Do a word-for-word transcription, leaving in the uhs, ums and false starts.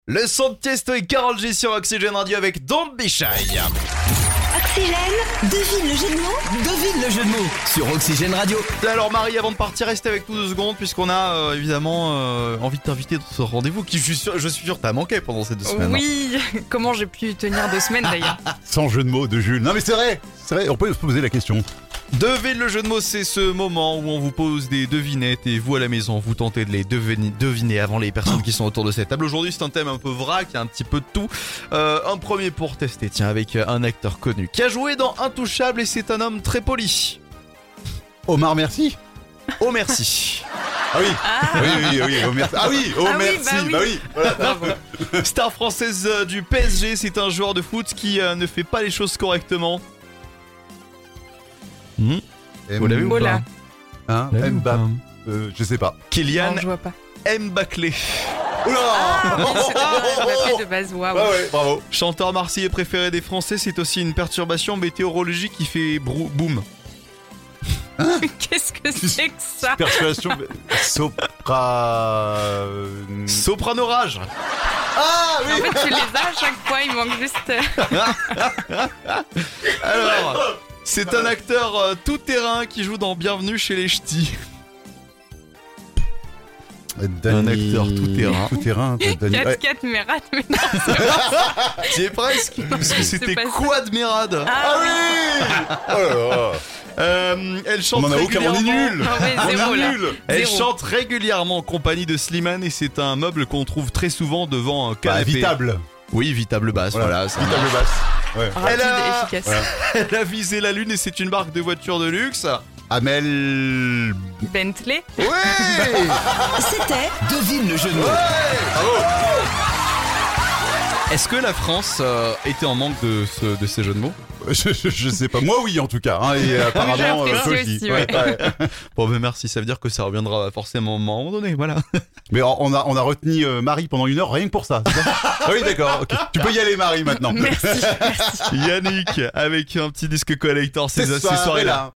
Le son de Tiesto et Karol G sur Oxygène Radio avec Don't Be Shy. Oxygène, devine le jeu de mots. Devine le jeu de mots sur Oxygène Radio. Alors Marie, avant de partir, restez avec nous deux secondes puisqu'on a euh, évidemment euh, envie de t'inviter dans ce rendez-vous qui je suis sûr, je suis sûr t'as manqué pendant ces deux semaines. Oui, comment j'ai pu tenir deux semaines d'ailleurs. Sans jeu de mots de Jules. Non mais c'est vrai, c'est vrai, on peut se poser la question. Devine le jeu de mots, c'est ce moment où on vous pose des devinettes et vous à la maison, vous tentez de les deviner, deviner avant les personnes qui sont autour de cette table. Aujourd'hui, c'est un thème un peu vrac, il y a un petit peu de tout. Euh, un premier pour tester, tiens, avec un acteur connu qui a joué dans Intouchable et c'est un homme très poli. Omar Merci. Oh merci. Ah oui, ah. oui, oui, oui, oh merci. Ah oui, oh ah merci, oui, bah oui. bah oui. Voilà. Star française du P S G, c'est un joueur de foot qui euh, ne fait pas les choses correctement. Mmh. Vous l'avez ou pas Oula. Hein, Mbappé, euh, je sais pas. Kylian Non, je vois pas. Mbappé. Oula Ah, oui, c'est ah, Mbappé de base, waouh. Ah ouais, bravo. Chanteur marseillais préféré des Français, c'est aussi une perturbation météorologique qui fait brou- boum. Hein Qu'est-ce que c'est que ça? Persuasion, sopra... Sopranorage. Ah En oui. fait, tu les as à chaque fois, il manque juste. Alors, c'est un acteur euh, tout terrain qui joue dans Bienvenue chez les Ch'tis. Dani... Un acteur tout terrain. Tout terrain. Dani... quatre ouais. quatre Mérate, mais non. C'est presque. Parce que c'était pas ça. Quadmirade. Ah oui. Oh là là. Euh, elle chante On en a aucun, on est régulièrement. nuls. Ah ouais, On zéro est là. nuls. Elle Zéro. chante régulièrement en compagnie de Slimane et c'est un meuble qu'on trouve très souvent devant un Bah, canapé. Vitable. Oui, Vitable basse. Voilà, ça Vitable marche. basse. Ouais. Rapide, Elle a- efficace. Voilà. Elle a visé la lune et c'est une marque de voiture de luxe. Amel... Bentley. Ouais. C'était Devine le jeu de mots. Est-ce que la France euh, était en manque de, ce, de ces jeux de mots? Je, je, je sais pas. Moi oui en tout cas. Hein, et apparemment, j'ai euh, apprécié Sophie. aussi, ouais. Bon ben merci, ça veut dire que ça reviendra forcément à un moment donné, voilà. Mais on a, on a retenu euh, Marie pendant une heure rien que pour ça. C'est ça ah oui d'accord. Okay. Tu peux y aller Marie maintenant. Merci, merci. Yannick avec un petit disque collector, ces, C'est ces soirées-là.